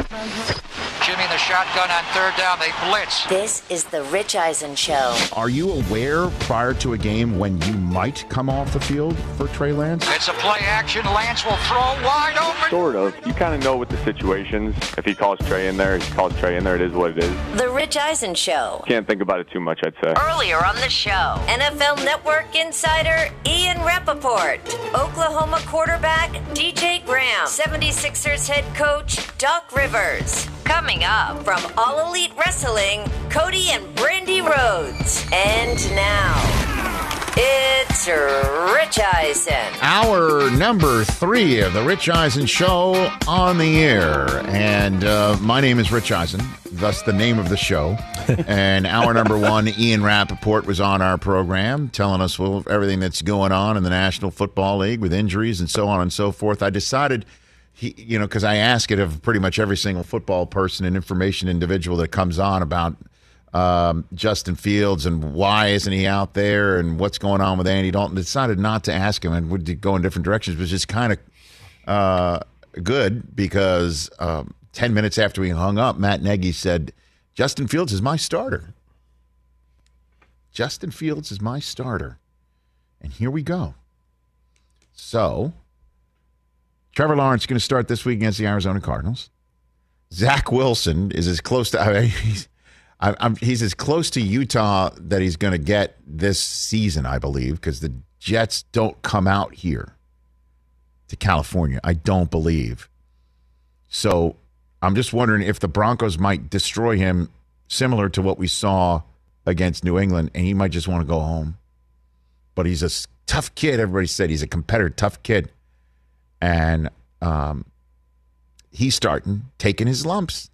Jimmy in the shotgun on third down. They blitz. This is the Rich Eisen Show. Are you aware prior to a game when you might come off the field for Trey Lance? It's a play action. Lance will throw wide open. Sort of. You kind of know with the situations. If he calls Trey in there, he calls Trey in there. It is what it is. The Rich Eisen Show. Can't think about it too much, I'd say. Earlier on the show, NFL Network insider Ian Rappaport, Oklahoma quarterback DJ Graham, 76ers head coach Doc Rivers. Coming up from All Elite Wrestling, Cody and Brandy Rhodes. And now, it's Rich Eisen. Hour number 3 of the Rich Eisen Show on the air. And my name is Rich Eisen, thus the name of the show. And hour number 1, Ian Rappaport was on our program telling us everything that's going on in the National Football League with injuries and so on and so forth. I decided... because I ask it of pretty much every single football person and information individual that comes on about Justin Fields and why isn't he out there and what's going on with Andy Dalton. Decided not to ask him and would go in different directions, which is kind of good because 10 minutes after we hung up, Matt Nagy said, Justin Fields is my starter. Justin Fields is my starter. And here we go. So... Trevor Lawrence is going to start this week against the Arizona Cardinals. Zach Wilson is as close to he's as close to Utah that he's going to get this season, I believe, because the Jets don't come out here to California. I don't believe. So I'm just wondering if the Broncos might destroy him similar to what we saw against New England, and he might just want to go home. But he's a tough kid. Everybody said he's a competitor, tough kid. And he's taking his lumps.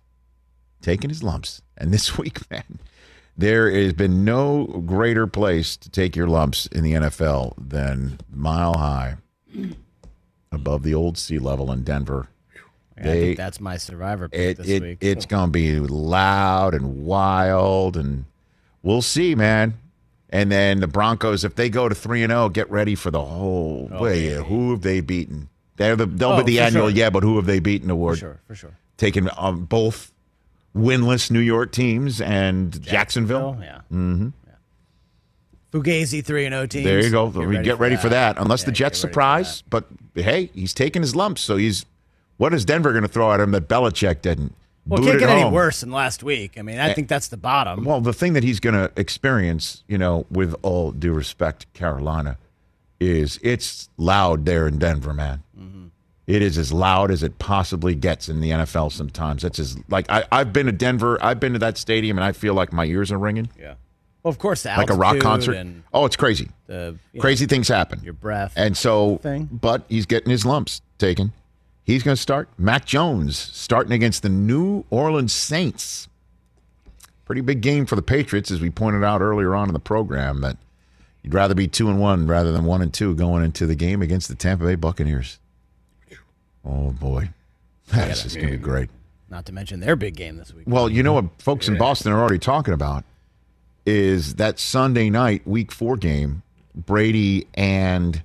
And this week, man, there has been no greater place to take your lumps in the NFL than Mile High above the old sea level in Denver. I think that's my survivor pick this week. It's going to be loud and wild, and we'll see, man. And then the Broncos, if they go to 3-0, get ready for the whole way. Who have they beaten? They'll be the annual, but who have they beaten award? For sure. Taking both winless New York teams and Jacksonville. Yeah. Mm-hmm. Yeah. Fugazi 3-0 teams. There you go. Get ready for that. Unless the Jets surprise. But, hey, he's taking his lumps. So what is Denver going to throw at him that Belichick didn't? Well, it can't get any worse than last week. I mean, I think that's the bottom. Well, the thing that he's going to experience, with all due respect to Carolina, is it's loud there in Denver, man. Mm-hmm. It is as loud as it possibly gets in the NFL sometimes. That's I've been to Denver. I've been to that stadium, and I feel like my ears are ringing. Yeah. Well, of course, the like a rock concert. It's crazy. Crazy things happen. Your breath. And so, but he's getting his lumps taken. He's going to start. Mac Jones starting against the New Orleans Saints. Pretty big game for the Patriots, as we pointed out earlier on in the program, that you'd rather be 2-1 rather than 1-2 going into the game against the Tampa Bay Buccaneers. Oh, boy. This is going to be great. Not to mention their big game this week. Well, you know what folks in Boston are already talking about is that Sunday night Week 4 game, Brady and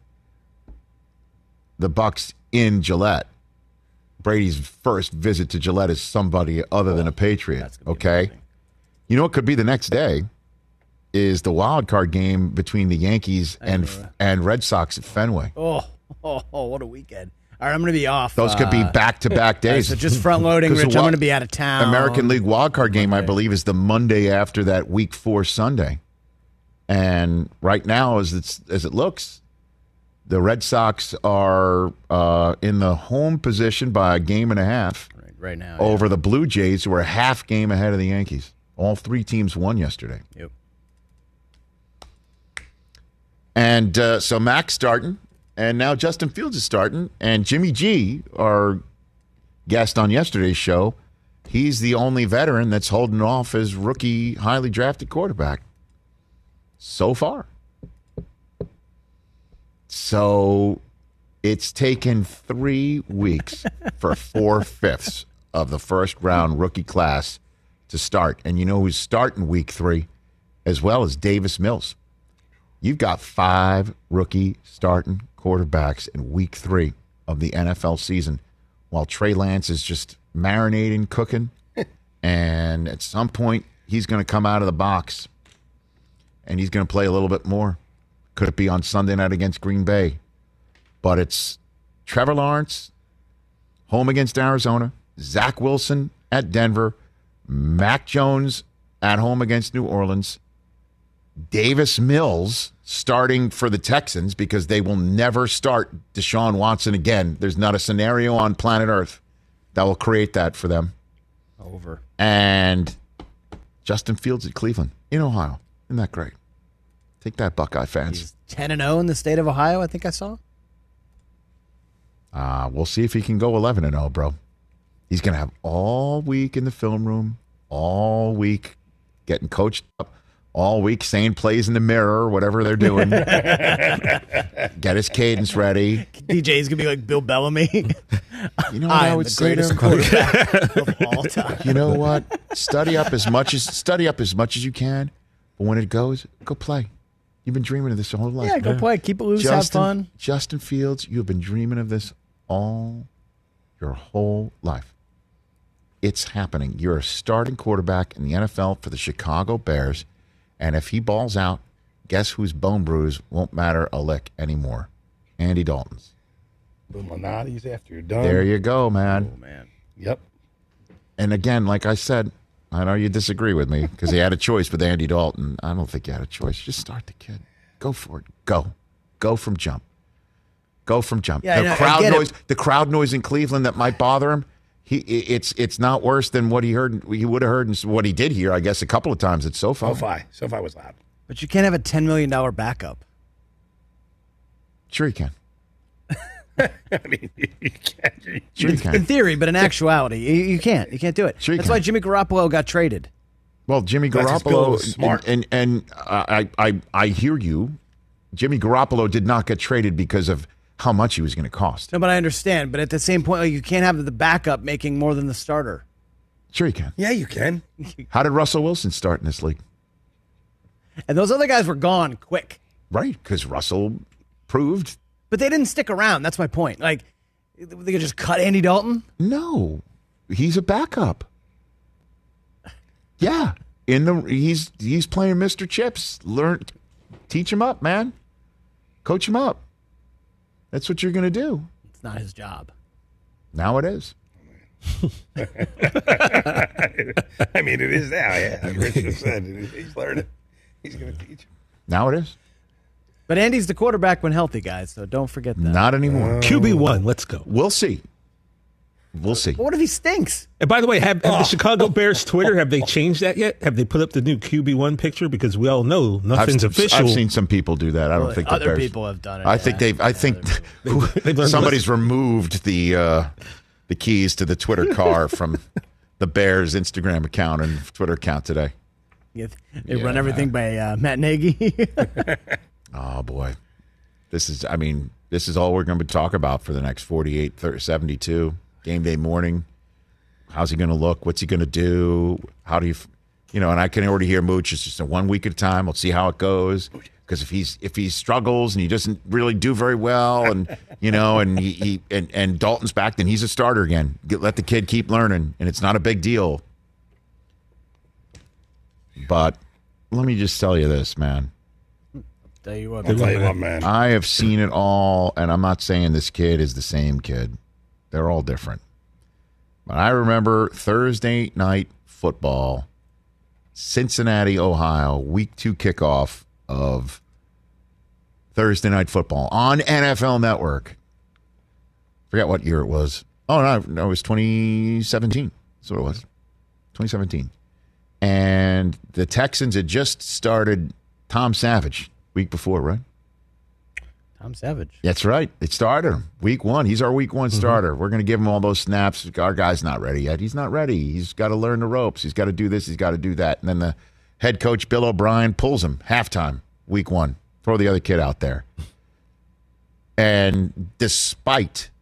the Bucs in Gillette. Brady's first visit to Gillette is somebody other than a Patriot, okay? You know what could be the next day is the wild card game between the Yankees and Red Sox at Fenway. Oh, what a weekend. All right, I'm going to be off. Those could be back-to-back days. So just front-loading, Rich. I'm going to be out of town. American League wild card game, I believe, is the Monday after that Week 4 Sunday. And right now, as it looks, the Red Sox are in the home position by a game and a half right now over the Blue Jays, who are a half game ahead of the Yankees. All 3 teams won yesterday. Yep. And so Mac's starting, and now Justin Fields is starting, and Jimmy G, our guest on yesterday's show, he's the only veteran that's holding off his rookie, highly drafted quarterback so far. So it's taken 3 weeks for 4/5 of the first-round rookie class to start. And you know who's starting Week 3 as well as Davis Mills. You've got 5 rookie starting quarterbacks in Week 3 of the NFL season, while Trey Lance is just marinating, cooking. And at some point, he's going to come out of the box and he's going to play a little bit more. Could it be on Sunday night against Green Bay? But it's Trevor Lawrence, home against Arizona, Zach Wilson at Denver, Mac Jones at home against New Orleans, Davis Mills starting for the Texans because they will never start Deshaun Watson again. There's not a scenario on planet Earth that will create that for them. Over. And Justin Fields at Cleveland in Ohio. Isn't that great? Take that, Buckeye fans. He's 10-0 in the state of Ohio, I think I saw. We'll see if he can go 11-0, bro. He's going to have all week in the film room, all week getting coached up, all week saying plays in the mirror, whatever they're doing. Get his cadence ready. DJ's going to be like Bill Bellamy. You know what I would say to him? Quarterback of all time. You know what? Study up as much as you can, but when it goes, go play. You've been dreaming of this your whole life. Yeah, go play. Keep it loose, have fun. Justin Fields, you've been dreaming of this all your whole life. It's happening. You're a starting quarterback in the NFL for the Chicago Bears, and if he balls out, guess whose bone bruise won't matter a lick anymore? Andy Dalton's. Illuminati's after you're done. There you go, man. Oh, man. Yep. And again, like I said, I know you disagree with me because he had a choice with Andy Dalton. I don't think he had a choice. Just start the kid. Go for it. Go. Go from jump. Go from jump. Yeah, The crowd noise in Cleveland that might bother him. It's not worse than what he heard. He would have heard and what he did hear, I guess, a couple of times at SoFi. SoFi was loud. But you can't have a $10 million backup. Sure you can. I mean, you can't. Sure you can. In theory, but in actuality, you can't. You can't do it. Sure you That's can. why Jimmy Garoppolo got traded. Well, Jimmy That's his Garoppolo bill was smart. and I hear you. Jimmy Garoppolo did not get traded because of how much he was going to cost. No, but I understand. But at the same point, like, you can't have the backup making more than the starter. Sure you can. Yeah, you can. How did Russell Wilson start in this league? And those other guys were gone quick. Right, because Russell proved. But they didn't stick around. That's my point. Like, they could just cut Andy Dalton? No, he's a backup. Yeah, he's playing Mr. Chips. Teach him up, man. Coach him up. That's what you're going to do. It's not his job. Now it is. I mean, it is now. Yeah, like Rich just said, he's learning. He's going to teach him. Now it is. But Andy's the quarterback when healthy, guys, so don't forget that. Not anymore. QB1, let's go. We'll see. We'll see. But what if he stinks? And by the way, have the Chicago Bears Twitter, have they changed that yet? Have they put up the new QB1 picture? Because we all know nothing's official. I've seen some people do that. I don't think the other Bears, people have done it. I think somebody's removed the keys to the Twitter car from the Bears Instagram account and Twitter account today. They run everything by Matt Nagy. Oh boy, this is all we're going to talk about for the next 72 game day morning. How's he going to look? What's he going to do? How do you, and I can already hear Mooch. It's just a 1 week at a time. We'll see how it goes. Because if he struggles and he doesn't really do very well, and and Dalton's back, then he's a starter again. Let the kid keep learning, and it's not a big deal. But let me just tell you this, man. Tell you what, man. I have seen it all, and I'm not saying this kid is the same kid. They're all different. But I remember Thursday night football, Cincinnati, Ohio, week 2 kickoff of Thursday night football on NFL Network. Forget what year it was. Oh, no, it was 2017. That's what it was. 2017. And the Texans had just started Tom Savage week before, right? Tom Savage. That's right. It started him week 1. He's our week 1 starter. We're going to give him all those snaps. Our guy's not ready yet. He's not ready. He's got to learn the ropes. He's got to do this. He's got to do that. And then the head coach, Bill O'Brien, pulls him halftime, week 1. Throw the other kid out there. And despite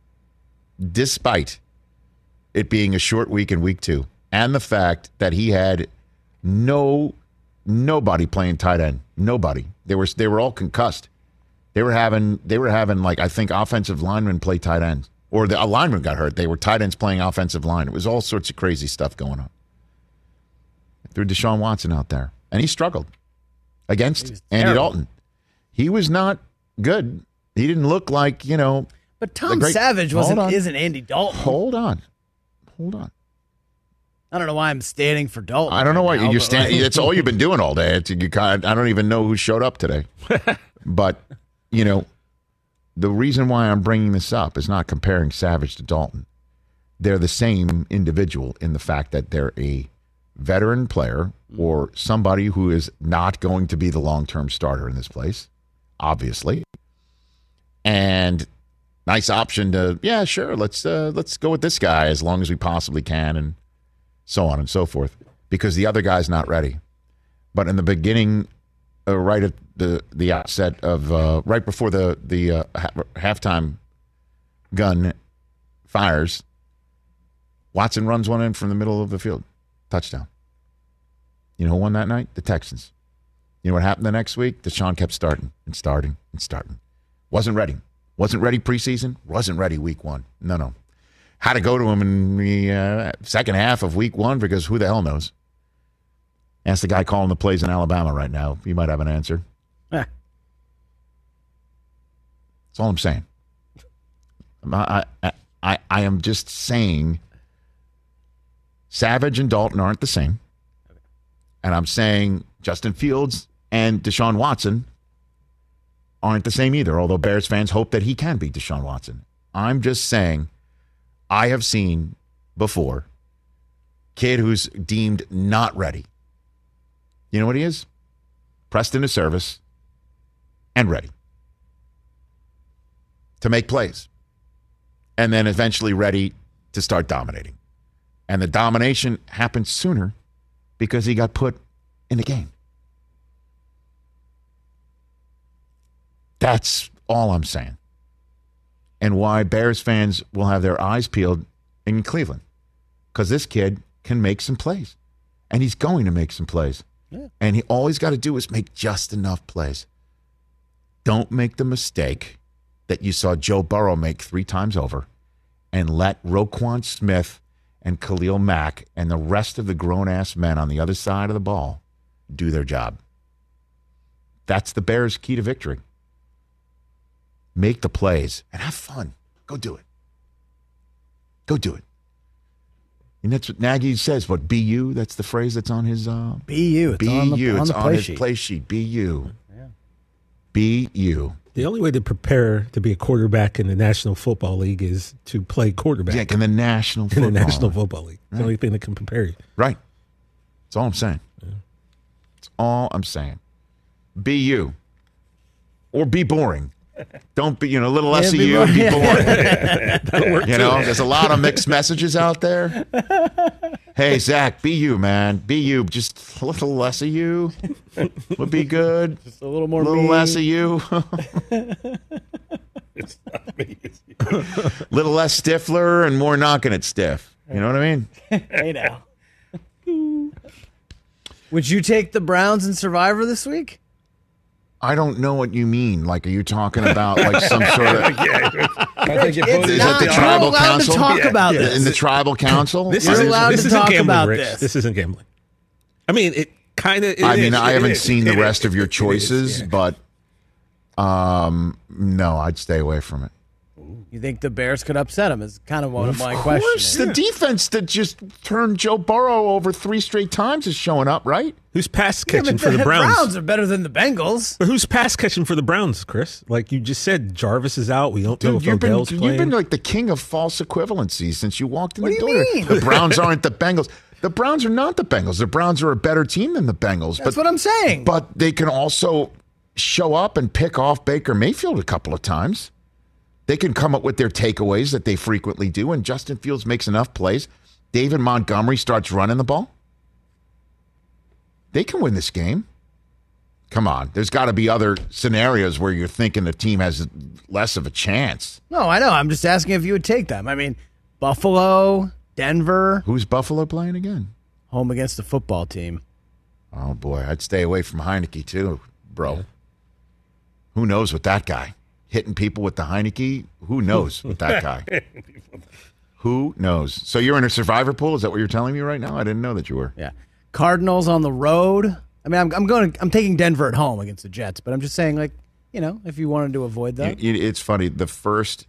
it being a short week in week 2, and the fact that he had nobody playing tight end, nobody. They were all concussed. They were having like, I think, offensive linemen play tight ends or the lineman got hurt. They were tight ends playing offensive line. It was all sorts of crazy stuff going on. Threw Deshaun Watson out there, and he struggled against Andy Dalton. He was not good. He didn't look like, But Tom Savage isn't Andy Dalton. Hold on. I don't know why I'm standing for Dalton. I don't know why you're standing. It's all you've been doing all day. I don't even know who showed up today. But, the reason why I'm bringing this up is not comparing Savage to Dalton. They're the same individual in the fact that they're a veteran player or somebody who is not going to be the long-term starter in this place, obviously. And nice option to, yeah, sure, let's go with this guy as long as we possibly can, and so on and so forth, because the other guy's not ready. But in the beginning, right at the outset of right before the halftime gun fires, Watson runs one in from the middle of the field, touchdown. You know who won that night? The Texans. You know what happened the next week? Deshaun kept starting. Wasn't ready preseason. Wasn't ready week one. No. Had to go to him in the second half of week one because who the hell knows? Ask the guy calling the plays in Alabama right now. He might have an answer. That's all I'm saying. I am just saying Savage and Dalton aren't the same. And I'm saying Justin Fields and Deshaun Watson aren't the same either, although Bears fans hope that he can be Deshaun Watson. I'm just saying I have seen before kid who's deemed not ready. You know what he is? Pressed into service and ready to make plays. And then eventually ready to start dominating. And the domination happened sooner because he got put in the game. That's all I'm saying. And why Bears fans will have their eyes peeled in Cleveland. Because this kid can make some plays. And he's going to make some plays. Yeah. And all he's got to do is make just enough plays. Don't make the mistake that you saw Joe Burrow make 3 times over and let Roquan Smith and Khalil Mack and the rest of the grown-ass men on the other side of the ball do their job. That's the Bears' key to victory. Make the plays and have fun. Go do it. And that's what Nagy says. What, be you? That's the phrase that's on his... Be you. It's on his play sheet. Be you. Yeah. Be you. The only way to prepare to be a quarterback in the National Football League is to play quarterback. Yeah, in the National Football League. It's the only thing that can prepare you. Right. That's all I'm saying. Yeah. That's all I'm saying. Be you. Or be boring. Don't be, a little less of you, be boring. That'll work too. There's a lot of mixed messages out there. Hey, Zach, be you, man. Be you. Just a little less of you would be good. Just a little more A little less of you. It's not me. It's you. Little less Stifler and more knocking it stiff. You know what I mean? Hey, now. Would you take the Browns in Survivor this week? I don't know what you mean. Like, are you talking about like some sort of? I think you both Is that the tribal council? To talk about this. In the tribal council? This You're allowed to talk about Rich. this. This isn't gambling. I mean, it kind of. I haven't seen the rest of your choices, but no, I'd stay away from it. You think the Bears could upset him? Is kind of one of my Of questions. course, the defense that just turned Joe Burrow over 3 straight times is showing up, right? Who's pass catching for the Browns? Browns are better than the Bengals. But who's pass catching for the Browns, Chris? Like you just said, Jarvis is out. We don't know if Odell's playing. You've been like the king of false equivalency since you walked in the door. What do you mean? The Browns aren't the Bengals. The Browns are not the Bengals. The Browns are a better team than the Bengals. That's what I'm saying. But they can also show up and pick off Baker Mayfield a couple of times. They can come up with their takeaways that they frequently do, and Justin Fields makes enough plays. David Montgomery starts running the ball. They can win this game. Come on. There's got to be other scenarios where you're thinking the team has less of a chance. No, I know. I'm just asking if you would take them. I mean, Buffalo, Denver. Who's Buffalo playing again? Home against the football team. Oh, boy. I'd stay away from Heineke, too, bro. Yeah. Who knows with that guy? hitting people with the Heineke. Who knows with that guy? Who knows? So you're in a survivor pool? Is that what you're telling me right now? I didn't know that you were. Yeah. Cardinals on the road. I mean, I'm taking Denver at home against the Jets, but I'm just saying, like, if you wanted to avoid that. It's funny. The first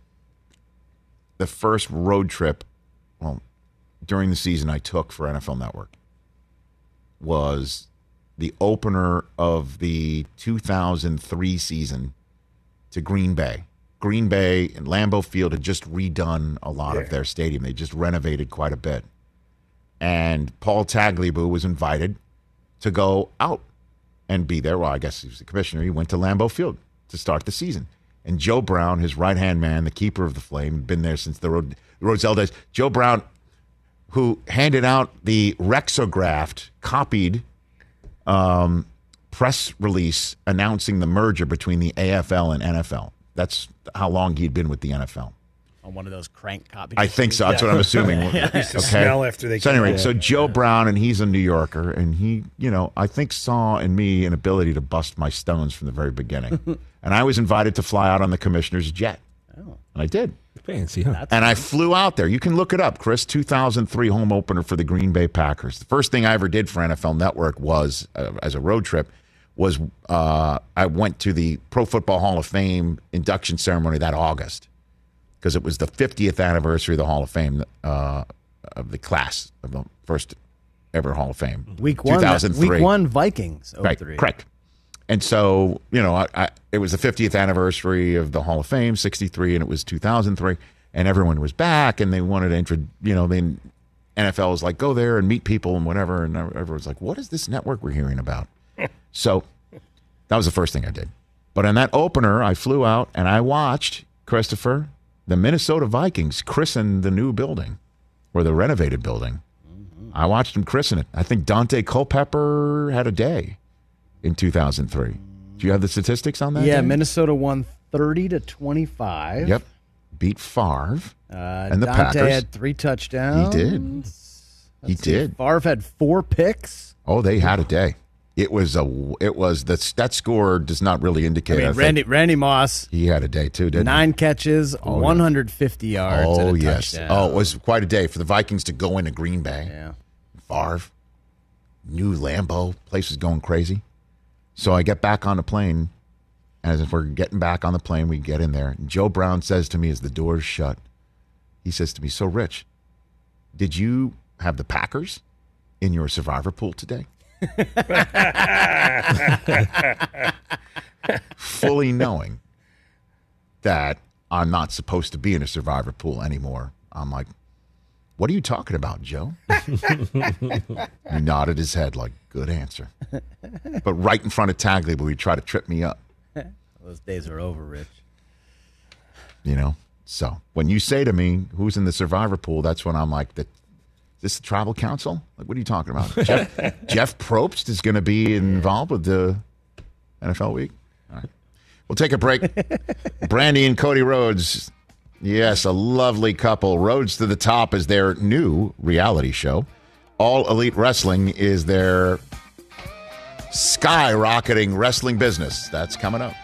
road trip, during the season I took for NFL Network was the opener of the 2003 season to Green Bay. Green Bay and Lambeau Field had just redone a lot of their stadium. They just renovated quite a bit. And Paul Tagliabue was invited to go out and be there. Well, I guess he was the commissioner. He went to Lambeau Field to start the season. And Joe Brown, his right-hand man, the keeper of the flame, had been there since the Rozelle days. Joe Brown, who handed out the Rexographed, copied press release announcing the merger between the AFL and NFL. That's how long he'd been with the NFL. On one of those crank copies. I think so. That's what I'm assuming. Smell after they so anyway, so Joe Brown, and he's a New Yorker, and he, I think saw in me an ability to bust my stones from the very beginning. And I was invited to fly out on the commissioner's jet. Oh. And I did. Fancy, huh? And I flew out there. You can look it up, Chris. 2003 home opener for the Green Bay Packers. The first thing I ever did for NFL Network was, as a road trip, was I went to the Pro Football Hall of Fame induction ceremony that August because it was the 50th anniversary of the Hall of Fame of the class of the first ever Hall of Fame. Week 2003. Week 1 Vikings. 03. Right, correct. And so, it was the 50th anniversary of the Hall of Fame, 63, and it was 2003, and everyone was back, and they wanted to, the NFL was like, go there and meet people and whatever, and everyone's like, what is this network we're hearing about? So that was the first thing I did. But in that opener, I flew out, and I watched, Christopher, the Minnesota Vikings christen the new building, or the renovated building. Mm-hmm. I watched them christen it. I think Dante Culpepper had a day in 2003. Do you have the statistics on that? Yeah, day? Minnesota won 30-25. Yep. Beat Favre and the Dante Packers. had 3 touchdowns. He did. Favre had 4 picks. Oh, they had a day. That score does not really indicate. I mean, Randy Moss. He had a day too, didn't he? 9 catches, 150 yards. Oh, and a yes. touchdown. Oh, it was quite a day for the Vikings to go into Green Bay. Yeah. Favre, new Lambeau, place was going crazy. So I get back on the plane. As if we're getting back on the plane, we get in there. And Joe Brown says to me as the door's shut, he says to me, so Rich, did you have the Packers in your survivor pool today? Fully knowing that I'm not supposed to be in a survivor pool anymore. I'm like, what are you talking about, Joe? He nodded his head like, good answer. But right in front of Tagliabue, he tried to trip me up. Those days are over, Rich. So when you say to me, who's in the survivor pool, that's when I'm like, is this the tribal council? Like, what are you talking about? Jeff Probst is going to be involved with the NFL week? All right. We'll take a break. Brandy and Cody Rhodes. Yes, a lovely couple. Rhodes to the Top is their new reality show. All Elite Wrestling is their skyrocketing wrestling business. That's coming up.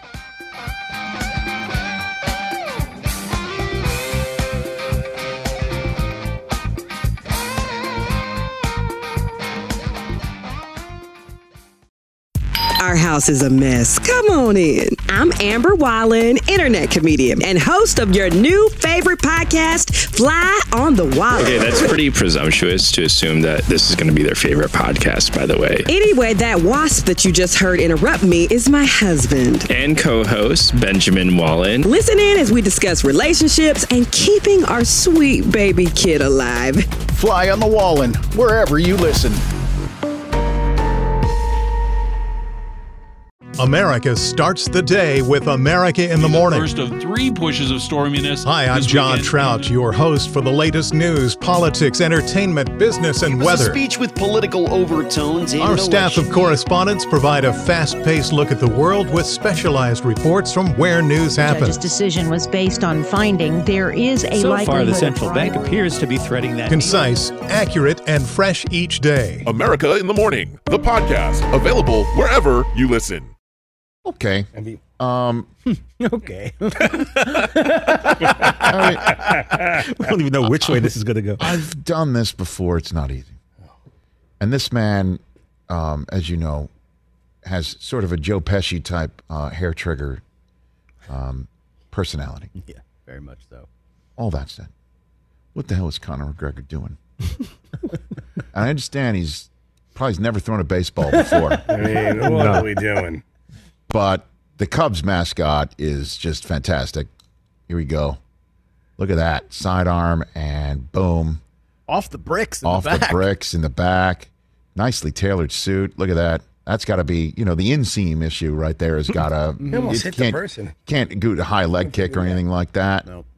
Our house is a mess. Come on in. I'm Amber Wallen, internet comedian and host of your new favorite podcast, Fly on the Wall. Okay, that's pretty presumptuous to assume that this is going to be their favorite podcast, by the way. Anyway, that wasp that you just heard interrupt me is my husband. And co-host, Benjamin Wallen. Listen in as we discuss relationships and keeping our sweet baby kid alive. Fly on the Wallen, wherever you listen. America starts the day with America in the Morning. First of 3 pushes of storminess. Hi, I'm John Trout, your host for the latest news, politics, entertainment, business, and weather. A speech with political overtones. Our staff of correspondents provide a fast-paced look at the world with specialized reports from where news happens. The judge's decision was based on finding there is a likelihood. So far, the central bank appears to be threading that. Concise, accurate, and fresh each day. America in the Morning, the podcast, available wherever you listen. Okay. Okay. We don't even know which way this is going to go. I've done this before. It's not easy. And this man, as you know, has sort of a Joe Pesci type hair trigger personality. Yeah, very much so. All that said, what the hell is Conor McGregor doing? And I understand he's never thrown a baseball before. I mean, what are we doing? But the Cubs mascot is just fantastic. Here we go. Look at that. Sidearm and boom. Off the bricks in Off the back. the bricks in the back. Nicely tailored suit. Look at that. That's got to be, the inseam issue right there has got to. You almost hit the person. Can't do a high leg kick or anything like that. Nope.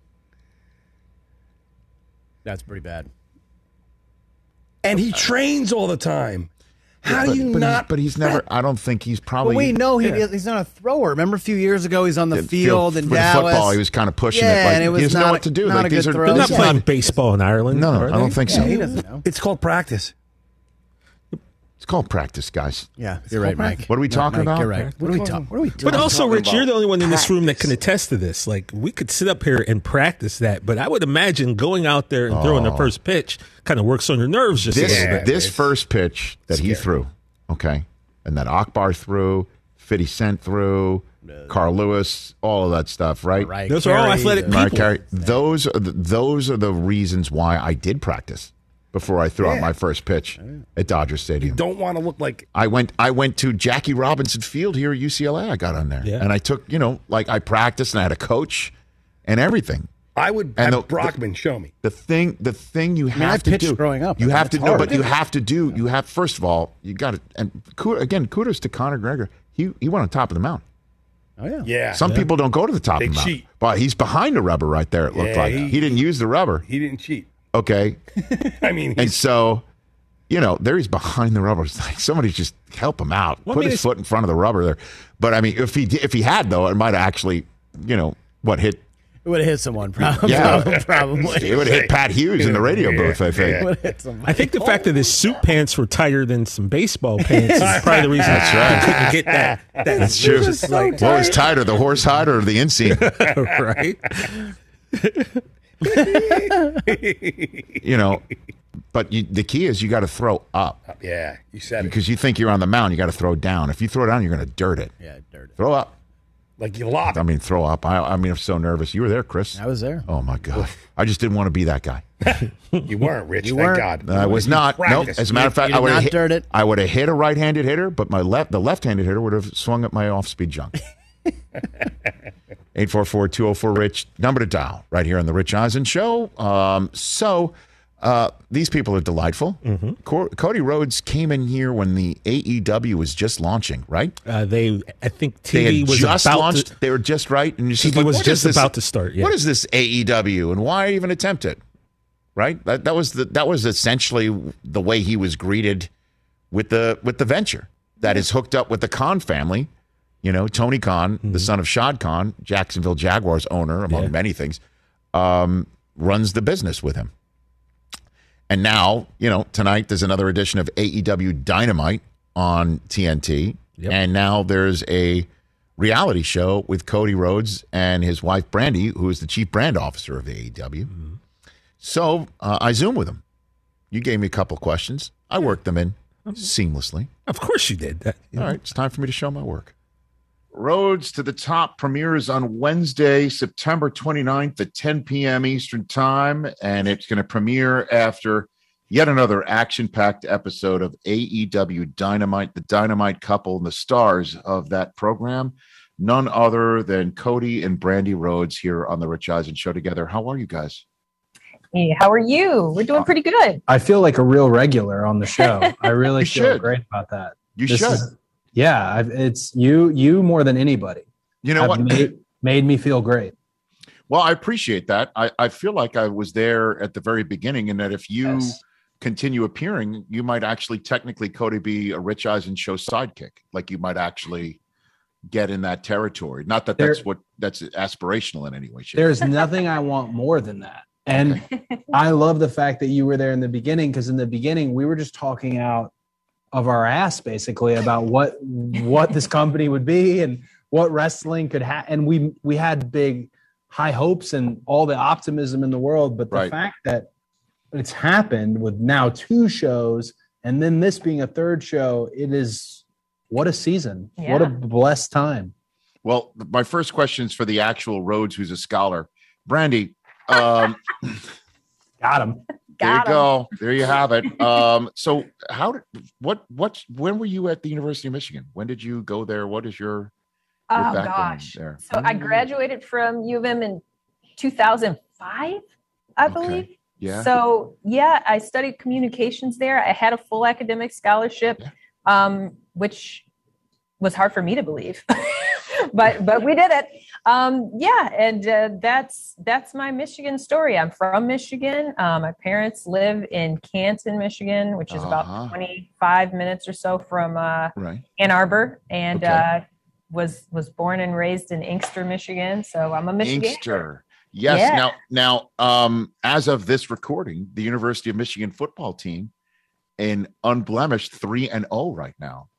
That's pretty bad. And he trains all the time. How do you not? But he's never. I don't think he's probably. But we know he's not a thrower. Remember a few years ago, he's on the field in with Dallas. Football, he was kind of pushing Yeah, it. Like, and it was he doesn't not know a- what to do. not Like, a good throw. They're not Yeah. playing baseball in Ireland. No, are I don't they? think so. He doesn't know. It's called practice. It's called practice, guys. Yeah, you're right, Mike. What are we talking about? You're right. What are we talking? What are we doing? But also, talking Rich, you're the about only one in this room that practice. can attest to this. Like, we could sit up here and practice that, but I would imagine going out there and throwing the first pitch kind of works on your nerves just a little bit. This first pitch that he threw, okay, and that Akbar threw, 50 Cent threw, Carl Lewis, all of that stuff, right? Right. Those are all athletic Mariah people. Carey. Those are the reasons why I did practice before I threw out my first pitch at Dodger Stadium. Don't want to look like I went to Jackie Robinson Field here at UCLA. I got on there, Yeah. and I took, I practiced and I had a coach and everything. I would And have Brockman show me. The thing you I have to pitched do growing up. You I mean, have to it's know, hard. but you have to do. You have first of all, you got to. And kudos to Conor McGregor. He went on top of the mountain. Oh yeah. Yeah. Some people don't go to the top They of the mountain, cheat. but he's behind the rubber right there. It looked Yeah, like he didn't use the rubber. He didn't cheat. Okay, I mean, and so. There he's behind the rubber. It's like somebody just help him out. Well, I Put mean, his foot in front of the rubber there. But I mean, if he had though, it might have actually, hit. It would have hit someone, probably. Yeah. probably. It would have hit Pat Hughes in the radio booth. I think. It would have hit somebody. I think the fact that his suit pants were tighter than some baseball pants is probably the reason That's right. he couldn't get that. That's true. just like, What was tighter, the horse hide or the inseam? right? But the key is you got to throw up yeah, you said it. because you think you're on the mound. You got to throw down. If you throw down, you're going to dirt it. Yeah, dirt. Throw up. Like you lost. I mean, throw up. I mean, I'm so nervous. You were there, Chris. I was there. Oh my God! I just didn't want to be that guy. You weren't, Rich. You thank weren't. God. I was not. Nope. Practice. As a matter of fact, You did I would not have dirt it. I would have hit a right-handed hitter, but the left-handed hitter would have swung at my off-speed junk. 844-204-RICH, number to dial right here on the Rich Eisen Show. These people are delightful. Mm-hmm. Cody Rhodes came in here when the AEW was just launching, right? I think They TV had was just about launched. to, They were just right, and TV was what just is this? about to start. Yeah. What is this AEW, and why even attempt it? Right. That was essentially the way he was greeted with the venture that is hooked up with the Khan family. Tony Khan, the son of Shad Khan, Jacksonville Jaguars owner, among many things, runs the business with him. And now, tonight there's another edition of AEW Dynamite on TNT. Yep. And now there's a reality show with Cody Rhodes and his wife, Brandy, who is the chief brand officer of the AEW. Mm-hmm. So I Zoom with him. You gave me a couple questions. I worked them in seamlessly. Of course you did. That, All right, it's time for me to show my work. Roads to the Top premieres on Wednesday, September 29th at 10 p.m. Eastern Time, and it's going to premiere after yet another action-packed episode of AEW Dynamite, the Dynamite couple and the stars of that program, none other than Cody and Brandy Rhodes here on the Rich Eisen Show together. How are you guys? Hey, how are you? We're doing pretty good. I feel like a real regular on the show. I really You feel should. great about that. You should. It's you more than anybody. You know what? Made me feel great. Well, I appreciate that. I feel like I was there at the very beginning, and that if you continue appearing, you might actually technically, Cody, be a Rich Eisen Show sidekick. Like you might actually get in that territory. Not that that's aspirational in any way, shape. There's nothing I want more than that. And I love the fact that you were there in the beginning, because in the beginning we were just talking out of our ass basically about what this company would be and what wrestling could have. And we had big high hopes and all the optimism in the world. But the fact that it's happened with now 2 shows and then this being a 3rd show, it is what a season. Yeah. What a blessed time. Well, my first question is for the actual Rhodes, who's a scholar. Brandy, got him. There you go. There you have it. So when were you at the University of Michigan? When did you go there? What is your background there? So I graduated from U of M in 2005, I believe. Yeah. So I studied communications there. I had a full academic scholarship, which was hard for me to believe, but we did it. And that's my Michigan story. I'm from Michigan. My parents live in Canton, Michigan, which is about 25 minutes or so from Ann Arbor, and was born and raised in Inkster, Michigan. So I'm a Michigander. Inkster. Yes. Yeah. Now, as of this recording, the University of Michigan football team in unblemished 3-0 right now.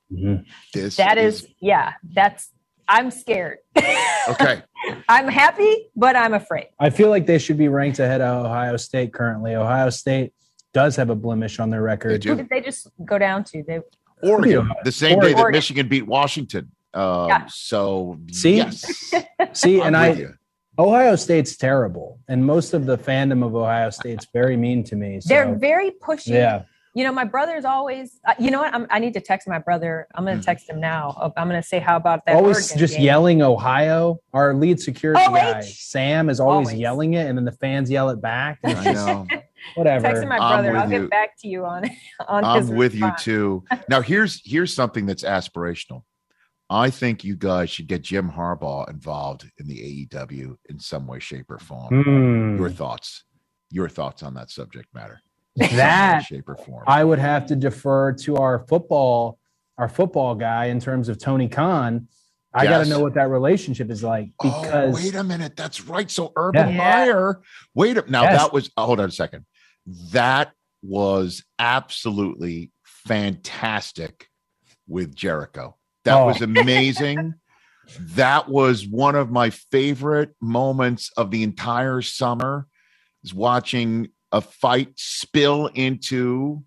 Mm-hmm. I'm scared. Okay. I'm happy, but I'm afraid. I feel like they should be ranked ahead of Ohio State currently. Ohio State does have a blemish on their record. Who did they just go down to? Oregon, the same day that Michigan beat Washington. So yes. See, and Ohio State's terrible, and most of the fandom of Ohio State's very mean to me. So. They're very pushy. Yeah. You know, my brother's always, you know what? I need to text my brother. I'm going to text him now. I'm going to say, how about that? Always Oregon just game? Yelling Ohio. Our lead security guy, Sam, is always yelling it, and then the fans yell it back. And I know. Whatever. Texting my brother. I'll get back to you on I'm his with response. you too. Now, here's something that's aspirational. I think you guys should get Jim Harbaugh involved in the AEW in some way, shape, or form. Your thoughts on that subject matter. That shape or form. I would have to defer to our football guy in terms of Tony Khan. I got to know what that relationship is like because wait a minute, that's right. So Urban Meyer, that was hold on a second. That was absolutely fantastic with Jericho. That was amazing. That was one of my favorite moments of the entire summer, is watching a fight spill into,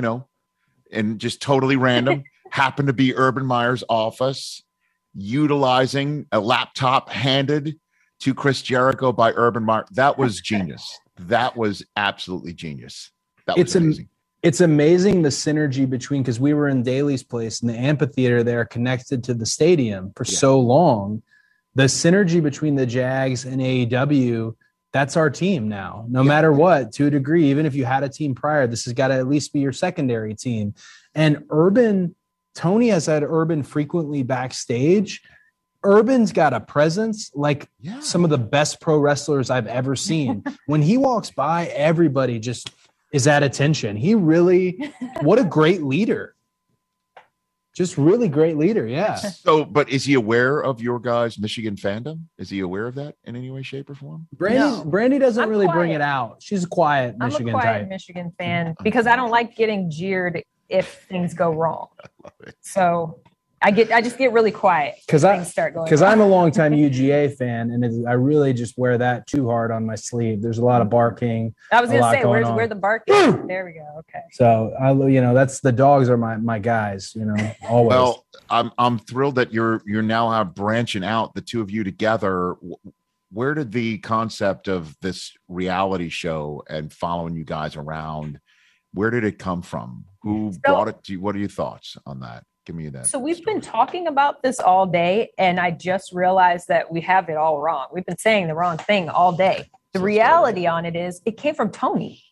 and just totally random, happened to be Urban Meyer's office, utilizing a laptop handed to Chris Jericho by Urban Meyer. That was genius. That was absolutely genius. That was amazing. It's amazing the synergy between, because we were in Daly's place in the amphitheater there connected to the stadium for so long. The synergy between the Jags and AEW, that's our team now, no matter what, to a degree. Even if you had a team prior, this has got to at least be your secondary team. And Tony has had Urban frequently backstage. Urban's got a presence like some of the best pro wrestlers I've ever seen. When he walks by, everybody just is at attention. What a great leader. Just really great leader. Yeah. So, but is he aware of your guys' Michigan fandom? Is he aware of that in any way, shape, or form? Brandy doesn't really bring it out. She's a quiet Michigan I'm a quiet type. Michigan fan because I don't like getting jeered if things go wrong. I love it. So I just get really quiet because I'm I'm a longtime UGA fan, and I really just wear that too hard on my sleeve. There's a lot of barking. I was going to say, where the barking? There we go. Okay. So that's the dogs are my guys. Always. Well, I'm thrilled that you're now branching out, the two of you together. Where did the concept of this reality show and following you guys around? Where did it come from? Who brought it to you? What are your thoughts on that? Give me that. So we've been talking about this all day, and I just realized that we have it all wrong. We've been saying the wrong thing all day. The reality on it is it came from Tony.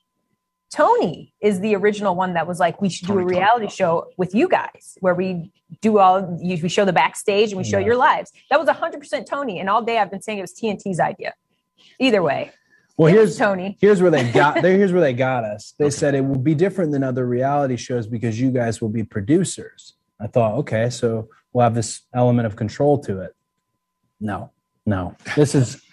Tony is the original one that was like, we should do a reality show with you guys where we show the backstage and we show your lives. That was 100% Tony. And all day I've been saying it was TNT's idea. Either way. Well, here's Tony. Here's where they got us. They said it will be different than other reality shows because you guys will be producers. I thought, okay, so we'll have this element of control to it. No. This is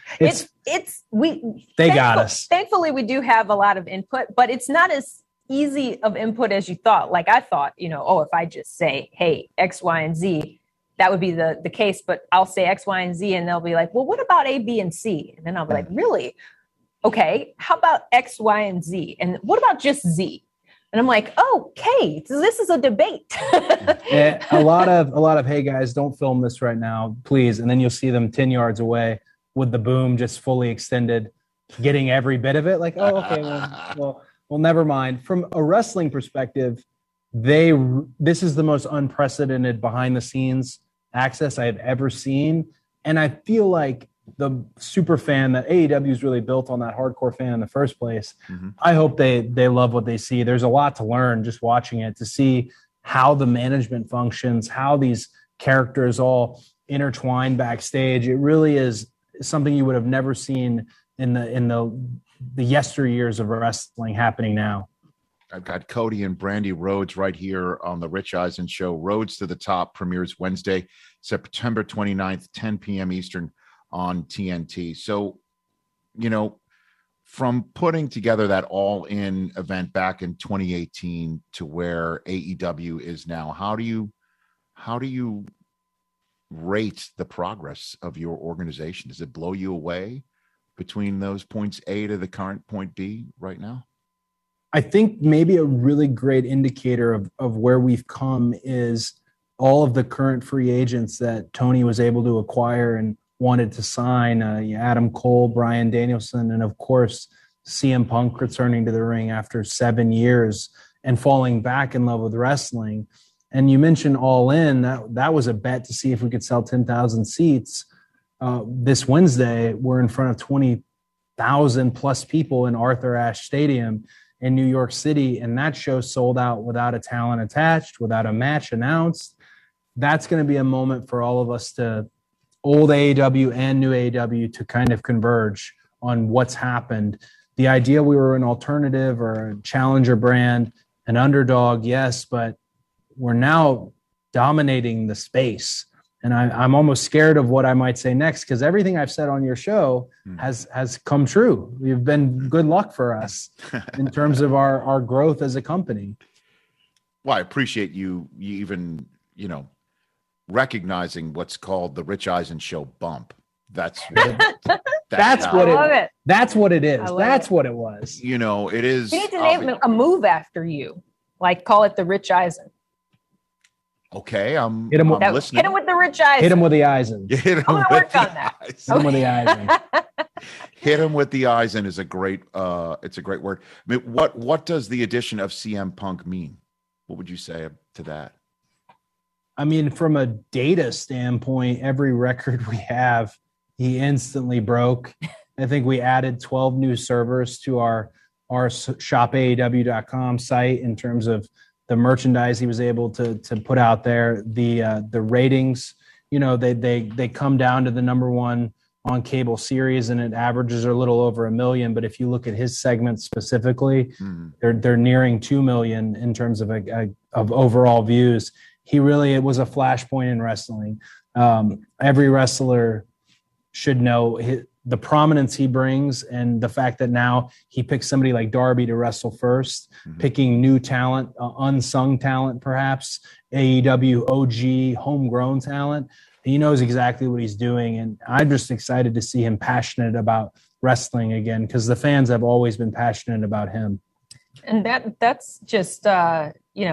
they got us. Thankfully, we do have a lot of input, but it's not as easy of input as you thought. Like I thought, if I just say, hey, X, Y, and Z, that would be the case, but I'll say X, Y, and Z, and they'll be like, well, what about A, B, and C? And then I'll be like, really? Okay, how about X, Y, and Z? And what about just Z? And I'm like, okay, so this is a debate. Yeah, a lot of, hey guys, don't film this right now, please. And then you'll see them 10 yards away with the boom just fully extended, getting every bit of it. Like, oh, okay, well, never mind. From a wrestling perspective, this is the most unprecedented behind the scenes access I have ever seen. And I feel like the super fan that AEW is really built on that hardcore fan in the first place. Mm-hmm. I hope they love what they see. There's a lot to learn just watching it, to see how the management functions, how these characters all intertwine backstage. It really is something you would have never seen in the yesteryears of wrestling happening now. I've got Cody and Brandy Rhodes right here on the Rich Eisen Show. Rhodes to the Top premieres Wednesday, September 29th, 10 p.m. Eastern on TNT. So, from putting together that all-in event back in 2018 to where AEW is now, how do you rate the progress of your organization? Does it blow you away between those points A to the current point B right now? I think maybe a really great indicator of where we've come is all of the current free agents that Tony was able to acquire and wanted to sign, Adam Cole, Bryan Danielson, and of course, CM Punk returning to the ring after 7 years and falling back in love with wrestling. And you mentioned All In, that was a bet to see if we could sell 10,000 seats. This Wednesday, we're in front of 20,000 plus people in Arthur Ashe Stadium in New York City, and that show sold out without a talent attached, without a match announced. That's going to be a moment for all of us to, old AEW and new AEW, to kind of converge on what's happened. The idea we were an alternative or a challenger brand, an underdog, yes, but we're now dominating the space. And I'm almost scared of what I might say next, because everything I've said on your show has come true. You've been good luck for us in terms of our growth as a company. Well, I appreciate you even, recognizing what's called the Rich Eisen Show bump. That's what That's what it is. That's what it was. It is. You need to name a move after you, like call it the Rich Eisen. Okay, I'm listening. Hit him with the Rich Eisen. Hit him with the Eisen. I'm gonna work on that. Hit him with the Eisen. Hit him with the Eisen is a great. It's a great word. I mean, what does the addition of CM Punk mean? What would you say to that? I mean, from a data standpoint, every record we have, he instantly broke. I think we added 12 new servers to our shopaew.com site in terms of the merchandise he was able to put out there. The ratings, they come down to the number one on cable series, and it averages a little over 1 million. But if you look at his segment specifically, they're nearing 2 million in terms of of overall views. It was a flashpoint in wrestling. Every wrestler should know the prominence he brings, and the fact that now he picks somebody like Darby to wrestle first, picking new talent, unsung talent, perhaps AEW OG homegrown talent. He knows exactly what he's doing, and I'm just excited to see him passionate about wrestling again, because the fans have always been passionate about him. And that's just kind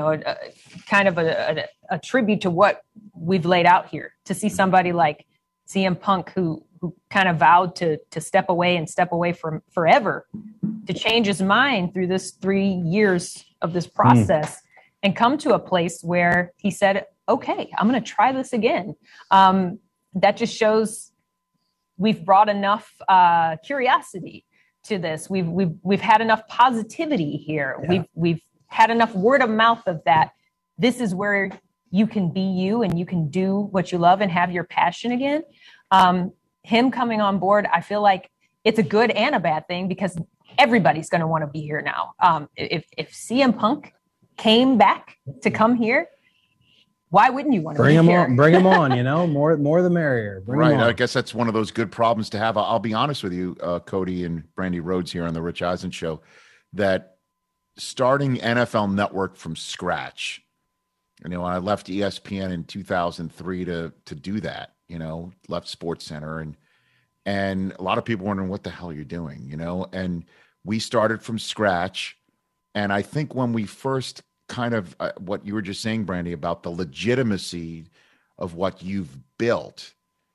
of a tribute to what we've laid out here. To see somebody like CM Punk who kind of vowed to step away from forever, to change his mind through this 3 years of this process and come to a place where he said, okay, I'm going to try this again. That just shows we've brought enough curiosity to this. We've had enough positivity here. Yeah. We've had enough word of mouth of that. This is where you can be you and you can do what you love and have your passion again. Him coming on board, I feel like it's a good and a bad thing, because everybody's going to want to be here now. If CM Punk came back to come here, why wouldn't you want to bring him here? Bring him on, more the merrier. Bring him on. I guess that's one of those good problems to have. I'll be honest with you, Cody and Brandy Rhodes here on the Rich Eisen Show, that starting NFL Network from scratch You know, I left ESPN in 2003 to do that. You know, left SportsCenter, and a lot of people wondering what the hell you're doing. You know, and we started from scratch. And I think when we first kind of what you were just saying, Brandy, about the legitimacy of what you've built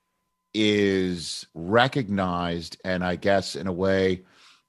is recognized, and I guess in a way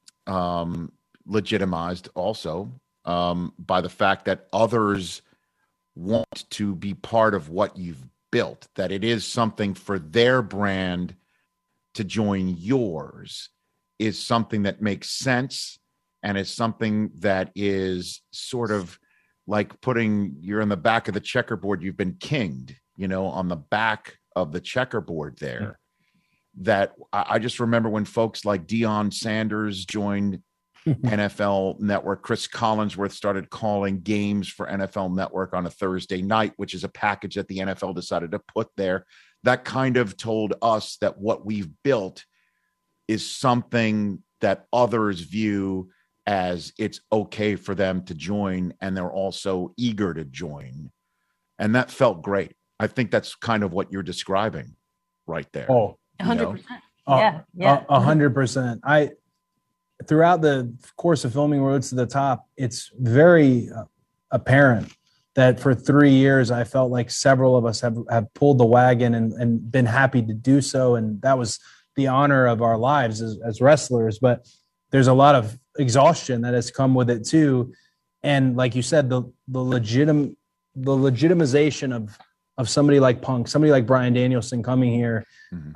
legitimized also by the fact that others want to be part of what you've built, that it is something for their brand to join yours is something that makes sense, and it's something that is sort of like you're in the back of the checkerboard, you've been kinged, you know, on the back of the checkerboard there. That I just remember when folks like Deion Sanders joined NFL Network, Chris Collinsworth started calling games for NFL Network on a Thursday night, which is a package that the NFL decided to put there. That kind of told us that what we've built is something that others view as it's okay for them to join, and they're also eager to join. And that felt great. I think that's kind of what you're describing right there. Oh, 100%. Yeah. 100%. Throughout the course of filming Roads to the Top, it's very apparent that for 3 years, I felt like several of us have pulled the wagon and been happy to do so. And that was the honor of our lives as wrestlers. But there's a lot of exhaustion that has come with it too. And like you said, the legitimization of somebody like Punk, somebody like Bryan Danielson coming here.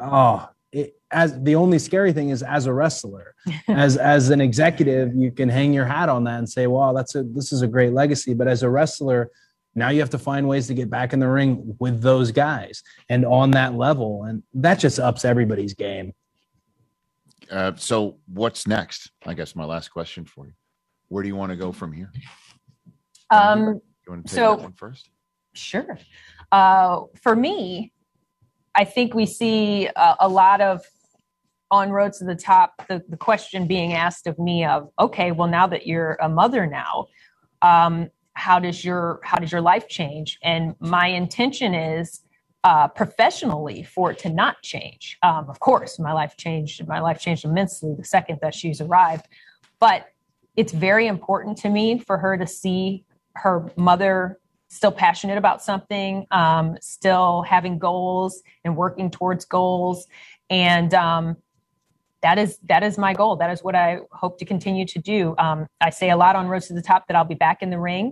As the only scary thing is, as a wrestler, as an executive, you can hang your hat on that and say, wow, this is a great legacy. But as a wrestler, now you have to find ways to get back in the ring with those guys and on that level. And that just ups everybody's game. So what's next? I guess my last question for you. Where do you want to go from here? You want to take that one first? Sure. For me, I think we see a lot of on Roads to the Top, the question being asked of me of, okay, well, now that you're a mother now, how does your life change? And my intention is professionally for it to not change. Of course, my life changed immensely the second that she's arrived, but it's very important to me for her to see her mother still passionate about something, still having goals and working towards goals. And that is my goal. That is what I hope to continue to do. I say a lot on Roads to the Top that I'll be back in the ring.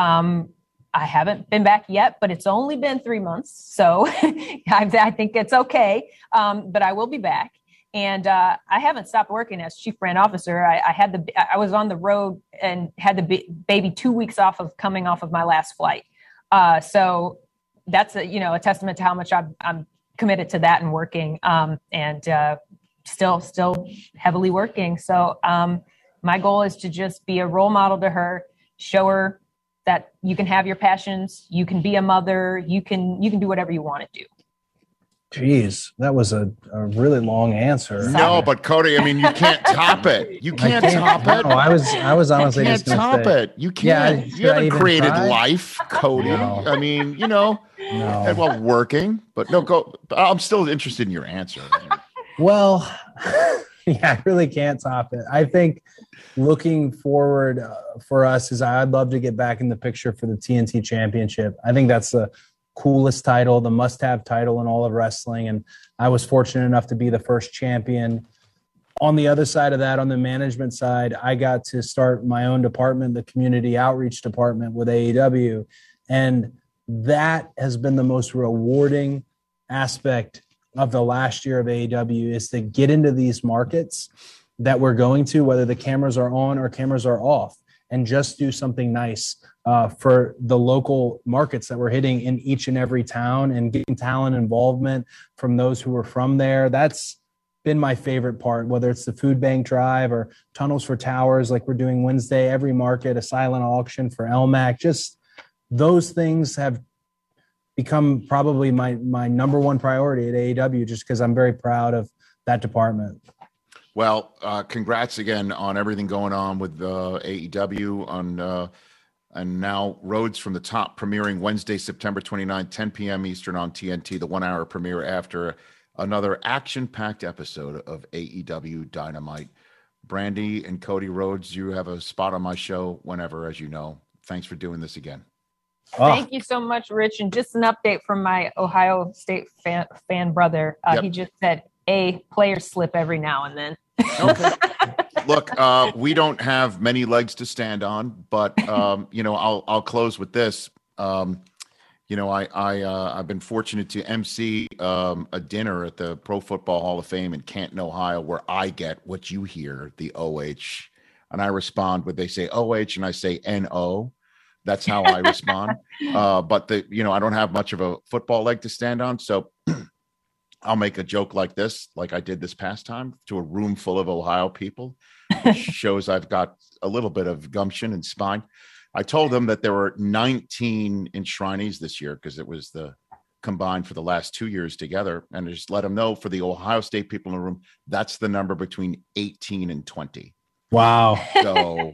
I haven't been back yet, but it's only been 3 months. So I think it's okay. But I will be back. And I haven't stopped working as chief brand officer. I was on the road and had the baby 2 weeks coming off of my last flight. So that's a testament to how much I'm committed to that and working, and still heavily working. So my goal is to just be a role model to her, show her that you can have your passions, you can be a mother, you can do whatever you want to do. Jeez, that was a really long answer. No, but Cody, I mean, you can't top it. You can't top it. No, I was honestly you can't just top it. You can't. Yeah, you haven't created try? life, Cody. No. I mean, well, working, but no, go. I'm still interested in your answer. Well, yeah, I really can't top it. I think looking forward for us is I'd love to get back in the picture for the TNT Championship. I think that's the coolest title, the must-have title in all of wrestling. And I was fortunate enough to be the first champion. On the other side of that, on the management side, I got to start my own department, the community outreach department with AEW. And that has been the most rewarding aspect of the last year of AEW, is to get into these markets that we're going to, whether the cameras are on or cameras are off, and just do something nice for the local markets that we're hitting in each and every town, and getting talent involvement from those who are from there. That's been my favorite part, whether it's the food bank drive or Tunnels for Towers, like we're doing Wednesday, every market, a silent auction for LMAC. Just those things have become probably my number one priority at AEW, just because I'm very proud of that department. Well, congrats again on everything going on with AEW, on And now Rhodes from the Top, premiering Wednesday, September 29, 10 p.m. Eastern on TNT, the 1-hour premiere after another action-packed episode of AEW Dynamite. Brandy and Cody Rhodes, you have a spot on my show whenever, as you know. Thanks for doing this again. Thank you so much, Rich. And just an update from my Ohio State fan brother. He just said, players slip every now and then. Okay. Look, we don't have many legs to stand on, but I'll close with this. I've been fortunate to MC a dinner at the Pro Football Hall of Fame in Canton, Ohio, where I get what you hear, the OH, and I respond when they say OH, and I say NO. That's how I respond. But I don't have much of a football leg to stand on, so I'll make a joke like this, like I did this past time, to a room full of Ohio people, which shows I've got a little bit of gumption and spine. I told them that there were 19 enshrinees this year because it was the combined for the last 2 years together. And I just let them know, for the Ohio State people in the room, that's the number between 18 and 20. Wow. So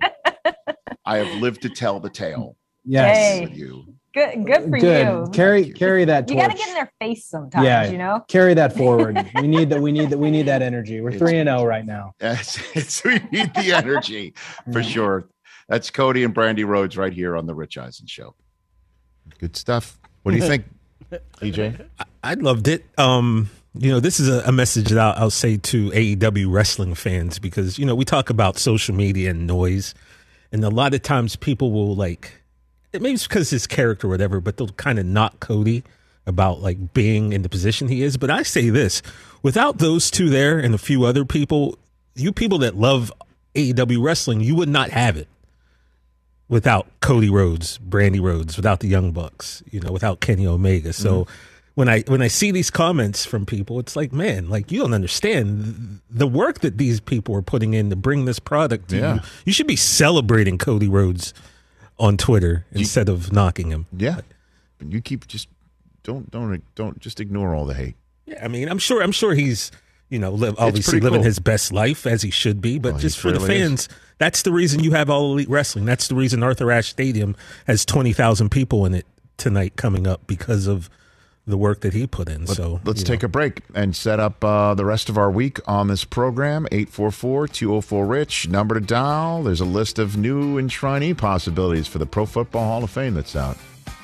I have lived to tell the tale. Yes. Hey. Good for you. Carry that torch. You got to get in their face sometimes, Carry that forward. We need that energy. We're 3-0 right now. We need the energy for sure. That's Cody and Brandy Rhodes right here on the Rich Eisen Show. Good stuff. What do you think, DJ? I loved it. This is a message that I'll say to AEW wrestling fans, because, we talk about social media and noise, and a lot of times people will maybe it's because his character or whatever, but they'll kind of knock Cody about being in the position he is. But I say this, without those two there and a few other people, you people that love AEW wrestling, you would not have it without Cody Rhodes, Brandy Rhodes, without the Young Bucks, without Kenny Omega. So when I see these comments from people, it's like, man, you don't understand the work that these people are putting in to bring this product to you. You should be celebrating Cody Rhodes on Twitter instead of knocking him. Yeah. But you keep don't just ignore all the hate. Yeah, I mean, I'm sure he's, obviously living his best life as he should be, but just for the fans, that's the reason you have All Elite Wrestling. That's the reason Arthur Ashe Stadium has 20,000 people in it tonight coming up, because of the work that he put in. So let's take a break and set up the rest of our week on this program. 844-204-RICH, number to dial. There's a list of new enshrinee possibilities for the Pro Football Hall of Fame that's out.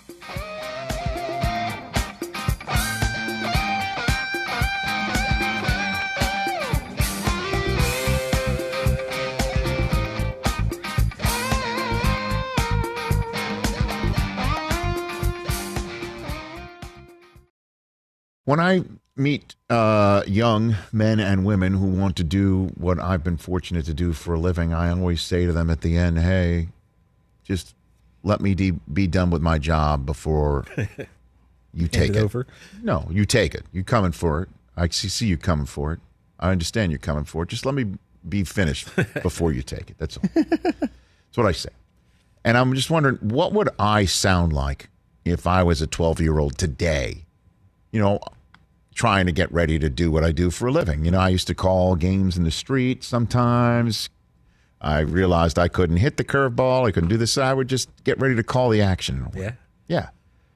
When I meet young men and women who want to do what I've been fortunate to do for a living, I always say to them at the end, hey, just let me be done with my job before you take it over. No, you take it. You're coming for it. I see you coming for it. I understand you're coming for it. Just let me be finished before you take it. That's all. That's what I say. And I'm just wondering, what would I sound like if I was a 12-year-old today? Trying to get ready to do what I do for a living. I used to call games in the street sometimes. I realized I couldn't hit the curveball. I couldn't do this. I would just get ready to call the action. Yeah. Yeah.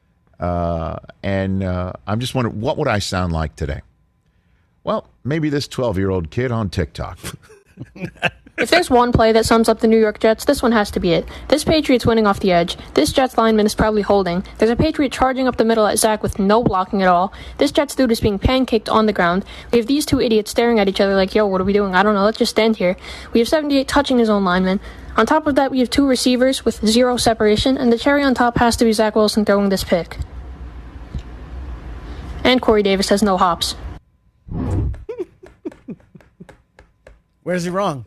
And I'm just wondering, what would I sound like today? Well, maybe this 12-year-old kid on TikTok. If there's one play that sums up the New York Jets, this one has to be it. This Patriot's winning off the edge. This Jets lineman is probably holding. There's a Patriot charging up the middle at Zach with no blocking at all. This Jets dude is being pancaked on the ground. We have these two idiots staring at each other like, yo, what are we doing? I don't know. Let's just stand here. We have 78 touching his own lineman. On top of that, we have two receivers with zero separation, and the cherry on top has to be Zach Wilson throwing this pick. And Corey Davis has no hops. Where's he wrong?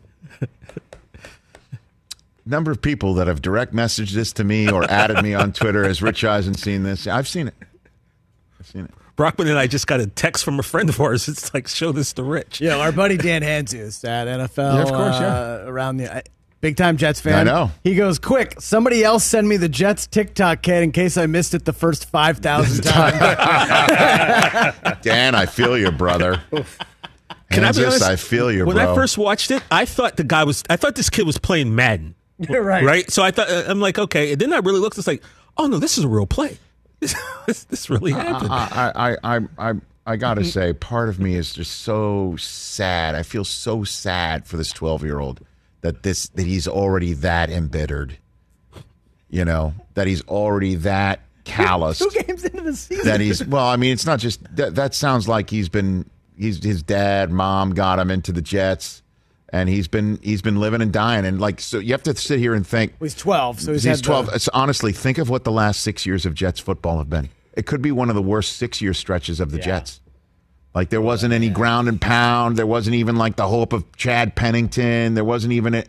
Number of people that have direct messaged this to me or added me on Twitter as Rich Eisen seen this. I've seen it. Brockman and I just got a text from a friend of ours. It's like, show this to Rich. Yeah, our buddy Dan Hanzus at NFL. Yeah, of course, around the big-time Jets fan. I know. He goes, quick, somebody else send me the Jets TikTok kid in case I missed it the first 5,000 times. Dan, I feel you, brother. Can I be honest? I feel you, when bro. I first watched it, I thought this kid was playing Madden. Right. Right. So I thought, I'm like, okay. And then I really looked. It's like, oh no, this is a real play. This really happened. I gotta say, part of me is just so sad. I feel so sad for this 12-year-old that he's already that embittered. You know, that he's already that calloused. 2 games into the season. That it's not just that sounds like his dad, mom got him into the Jets, and he's been living and dying, and like, so you have to sit here and think. Well, he's 12, so he's 12. Honestly, think of what the last 6 years of Jets football have been. It could be one of the worst 6-year stretches of the Jets. Like, there wasn't any ground and pound. There wasn't even like the hope of Chad Pennington. There wasn't even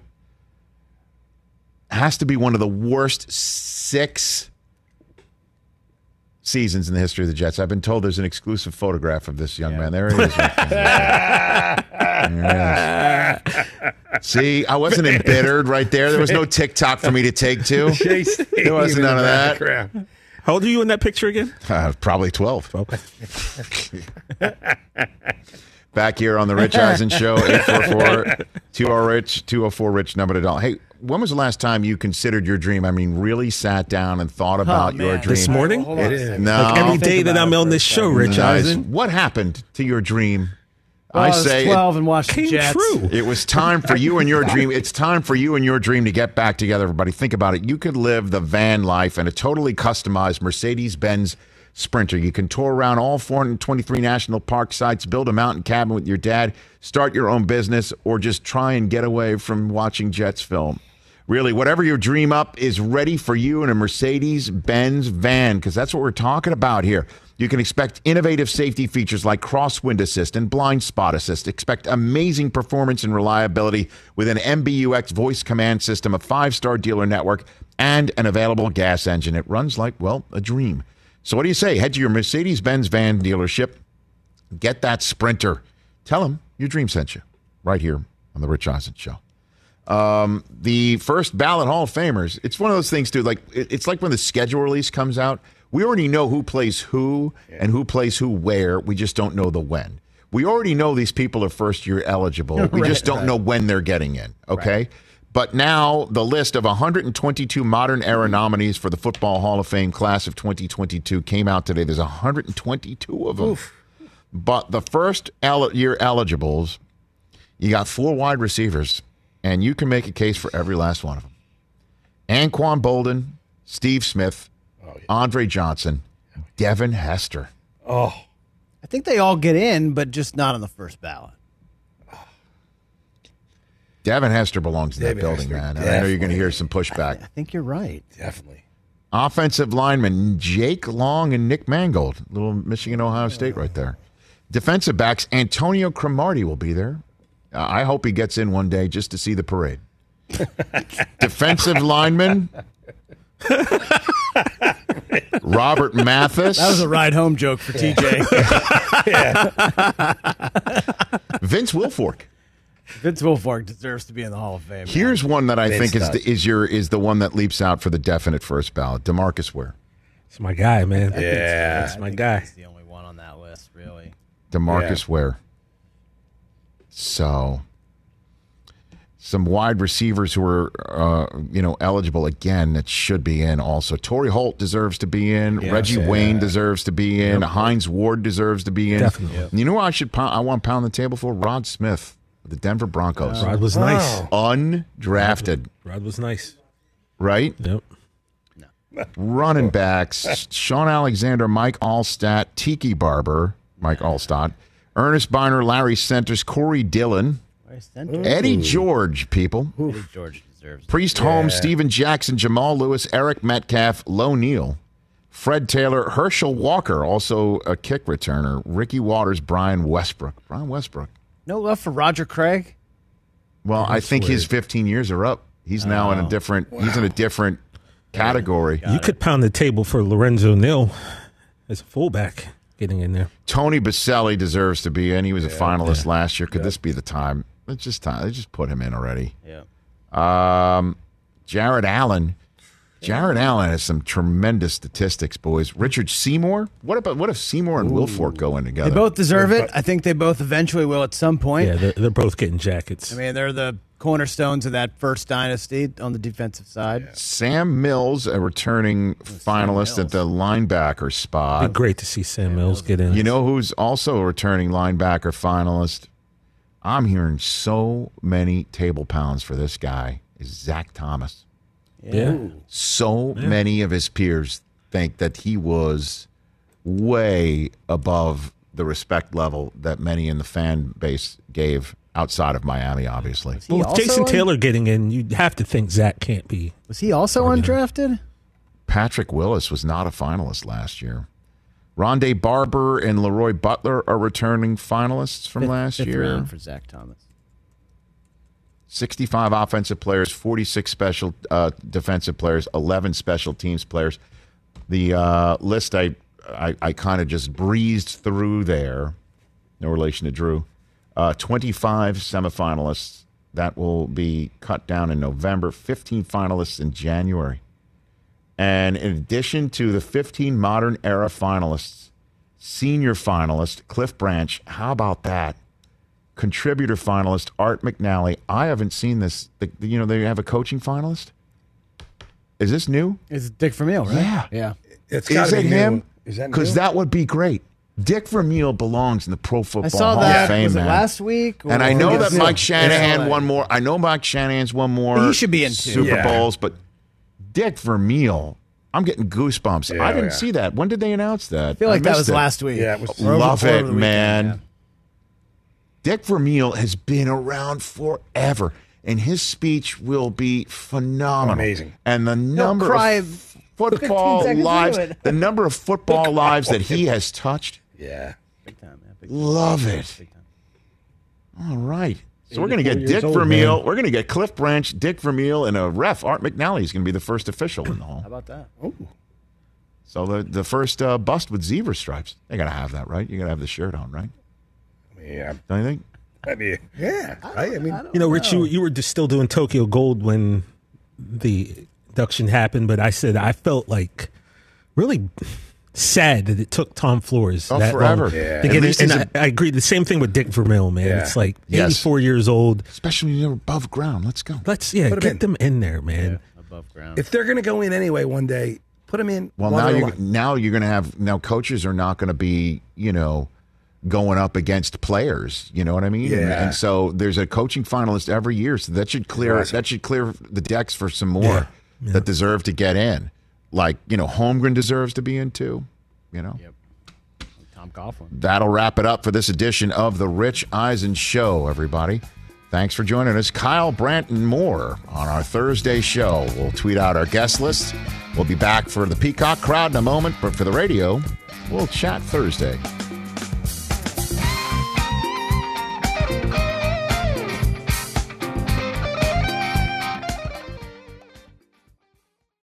has to be one of the worst 6 seasons in the history of the Jets. I've been told there's an exclusive photograph of this young man. There he is. There he is. See, I wasn't embittered right there. There was no TikTok for me to take to. There wasn't none of that. How old are you in that picture again? Probably 12. Okay. Back here on the Rich Eisen Show, 844-2RICH, 204-RICH, number to dial. Hey, when was the last time you considered your dream? I mean, really sat down and thought about your dream? This morning? It is. No. Like every day that I'm on this show, Rich Eisen. What happened to your dream? Well, I say 12 and watched the Jets. True. It was time for you and your dream. It's time for you and your dream to get back together, everybody. Think about it. You could live the van life in a totally customized Mercedes-Benz Sprinter. You can tour around all 423 national park sites, build a mountain cabin with your dad, start your own business, or just try and get away from watching Jets film. Really, whatever your dream up is ready for you in a Mercedes-Benz van, because that's what we're talking about here. You can expect innovative safety features like crosswind assist and blind spot assist. Expect amazing performance and reliability with an MBUX voice command system, a 5-star dealer network, and an available gas engine. It runs like, well, a dream. So what do you say? Head to your Mercedes-Benz van dealership. Get that Sprinter. Tell them your dream sent you right here on the Rich Eisen Show. The first ballot Hall of Famers. It's one of those things, too. Like, it's like when the schedule release comes out. We already know who plays who and who plays who where. We just don't know the when. We already know these people are first-year eligible. We just don't know when they're getting in, okay? Right. But now the list of 122 modern-era nominees for the Football Hall of Fame class of 2022 came out today. There's 122 of them. Oof. But the first-year eligibles, you got 4 wide receivers, and you can make a case for every last one of them. Anquan Bolden, Steve Smith, Andre Johnson, Devin Hester. Oh. I think they all get in, but just not on the first ballot. Devin Hester belongs in that building, man. I know you're going to hear some pushback. I think you're right. Definitely. Offensive linemen, Jake Long and Nick Mangold. Little Michigan-Ohio State right there. Defensive backs, Antonio Cromartie will be there. I hope he gets in one day just to see the parade. Defensive linemen, Robert Mathis. That was a ride home joke for TJ. Vince Wilfork. Vince Wilfork deserves to be in the Hall of Fame. Here's one that I think is the one that leaps out for the definite first ballot. DeMarcus Ware. It's my guy, man. That's my guy. He's the only one on that list, really. DeMarcus Ware. So, some wide receivers who are, eligible again that should be in also. Torrey Holt deserves to be in. Yeah, Reggie Wayne deserves to be in. Hines Ward deserves to be in. Definitely. Yep. You know who I want to pound the table for? Rod Smith, the Denver Broncos. Rod was nice. Undrafted. Rod was nice. Right? Yep. Running backs, Sean Alexander, Mike Allstott, Tiki Barber, Mike Allstott, Ernest Biner, Larry Centers, Corey Dillon, Eddie George, people. Eddie George deserves it. Priest Holmes, Steven Jackson, Jamal Lewis, Eric Metcalf, Lo Neal, Fred Taylor, Herschel Walker, also a kick returner, Ricky Waters, Brian Westbrook. No love for Roger Craig? Well, I think his 15 years are up. He's now in a different category. You could pound the table for Lorenzo Neal as a fullback getting in there. Tony Baselli deserves to be in. He was a finalist last year. Could this be the time? It's just time. They just put him in already. Yeah. Jared Allen. Jared Allen has some tremendous statistics, boys. Richard Seymour. What if Seymour and Wilfork go in together? They both deserve it. I think they both eventually will at some point. Yeah, they're both getting jackets. I mean, they're the cornerstones of that first dynasty on the defensive side. Sam Mills, a returning finalist at the linebacker spot. It'd be great to see Sam Mills get in. You know who's also a returning linebacker finalist? I'm hearing so many table pounds for this guy is Zach Thomas. Yeah. So many of his peers think that he was way above the respect level that many in the fan base gave outside of Miami, obviously. Well, with Jason Taylor getting in, you'd have to think Zach can't be. Was he also undrafted? Patrick Willis was not a finalist last year. Rondé Barber and Leroy Butler are returning finalists from last fifth year. round for Zach Thomas. 65 offensive players, 46 special defensive players, 11 special teams players. The list I kind of just breezed through there. No relation to Drew. 25 semifinalists. That will be cut down in November. 15 finalists in January. And in addition to the 15 modern era finalists, senior finalist Cliff Branch, how about that? Contributor finalist Art McNally. I haven't seen this. They have a coaching finalist? Is this new? It's Dick Vermeil, right? Yeah. It's Is it him? Is that Because new? that would be great. Dick Vermeil belongs in the Pro Football I saw Hall that. of Fame, Was it man. last week? And I or- know Yes. that Mike Shanahan Yeah. won more. I know Mike Shanahan's won more. He should be in two. Super Yeah. Bowls, but Dick Vermeil, I'm getting goosebumps. Yeah, I didn't yeah. see that. When did they announce that? I feel like that missed was it. last week. Yeah, it was- Or Love over it, the weekend, man. yeah. Dick Vermeil has been around forever, and his speech will be phenomenal. Amazing. And the number cry of football 15 seconds lives, into it. the number of football lives that he has touched, Yeah. Big time, man. Big time. love it. All right. So we're going to 84 get years Dick old, Vermeil. man. We're going to get Cliff Branch, Dick Vermeil, and a ref, Art McNally, is going to be the first official in the hall. How about that? So the first bust with zebra stripes. They got to have that, right? You got to have the shirt on, right? Yeah. Don't you think? I mean, yeah. I mean, You know, Rich, you were just still doing Tokyo Gold when the induction happened, but I said I felt like really sad that it took Tom Flores that forever. long Yeah. to At get least in. he's And I agree. The same thing with Dick Vermeil, man. Yeah. It's like Yes. 84 years old. Especially when you're above ground. Let's go. Let's Put 'em get in. them in there, man. Above ground. if they're going to go in anyway one day, put them in. Well, while they're now alive. you're going to have coaches are not going to be going up against players. You know what I mean? Yeah. And so there's a coaching finalist every year, so that should clear the decks for some more that deserve to get in. Like Holmgren deserves to be in too. Yep. Tom Coughlin. That'll wrap it up for this edition of the Rich Eisen Show. Everybody, thanks for joining us. Kyle Brandt and more on our Thursday show. We'll tweet out our guest list. We'll be back for the Peacock crowd in a moment, but for the radio, we'll chat Thursday.